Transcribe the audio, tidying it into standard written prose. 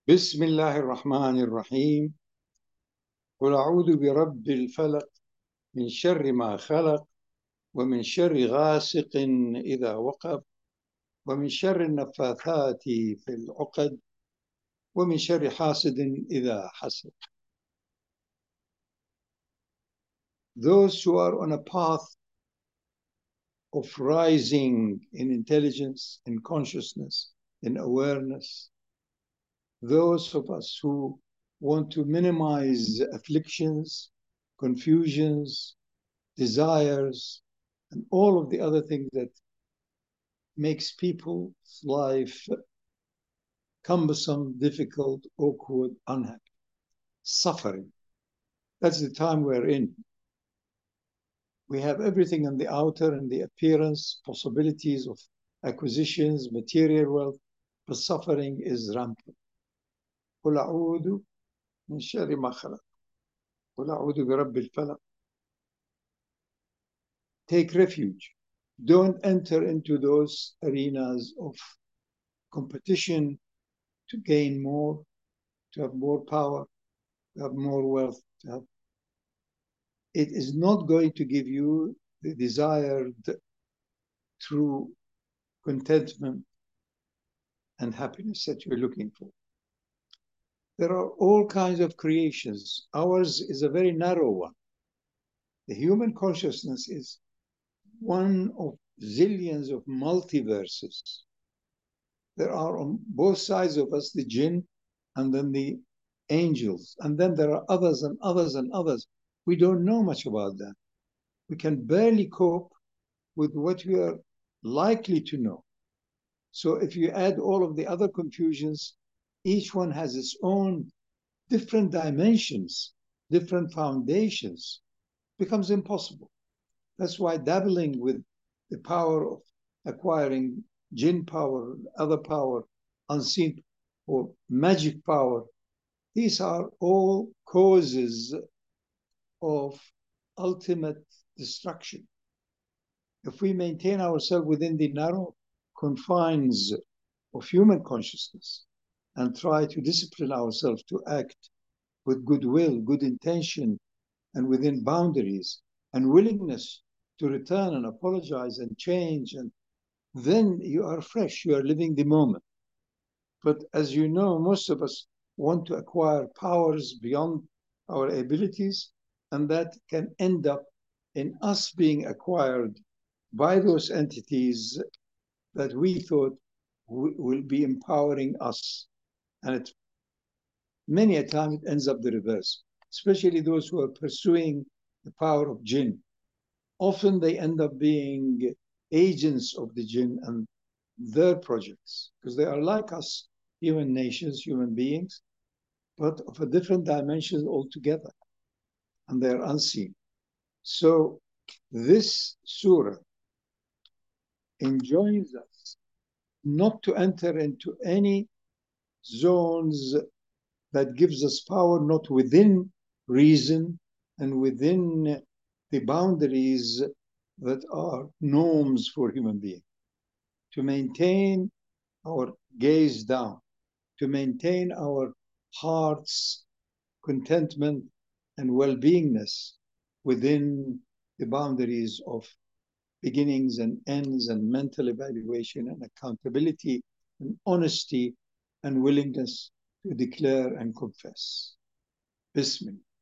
بسم الله الرحمن الرحيم. قل أعوذ برب الفلق من شر ما خلق ومن شر غاسق إذا وقب ومن شر النفاثات في العقد ومن شر حاسد إذا حسد. Those who are on a path of rising in intelligence, in consciousness, in awareness, those of us who want to minimize afflictions, confusions, desires, and all of the other things that makes people's life cumbersome, difficult, awkward, unhappy, suffering. That's the time we're in. We have everything on the outer and the appearance, possibilities of acquisitions, material wealth, but suffering is rampant. قل أعوذ من شر ما خلق قل أعوذ برب الفلق. Take refuge. Don't enter into those arenas of competition to gain more, to have more power, to have more wealth. It is not going to give you the desired true contentment and happiness that you're looking for. There are all kinds of creations. Ours is a very narrow one. The human consciousness is one of zillions of multiverses. There are on both sides of us the jinn and then the angels. And then there are others and others and others. We don't know much about that. We can barely cope with what we are likely to know. So if you add all of the other confusions, each one has its own different dimensions, different foundations, becomes impossible. That's why dabbling with the power of acquiring jinn power, other power, unseen or magic power, these are all causes of ultimate destruction. If we maintain ourselves within the narrow confines of human consciousness and try to discipline ourselves to act with goodwill, good intention, and within boundaries, and willingness to return and apologize and change, and then you are fresh, you are living the moment. But as you know, most of us want to acquire powers beyond our abilities, and that can end up in us being acquired by those entities that we thought will be empowering us. And many a time it ends up the reverse, especially those who are pursuing the power of jinn. Often they end up being agents of the jinn and their projects, because they are like us, human nations, human beings, but of a different dimension altogether, and they are unseen. So this surah enjoins us not to enter into any zones that gives us power not within reason and within the boundaries that are norms for human beings. To maintain our gaze down, to maintain our heart's contentment and well-beingness within the boundaries of beginnings and ends and mental evaluation and accountability and honesty and willingness to declare and confess. Bismillah.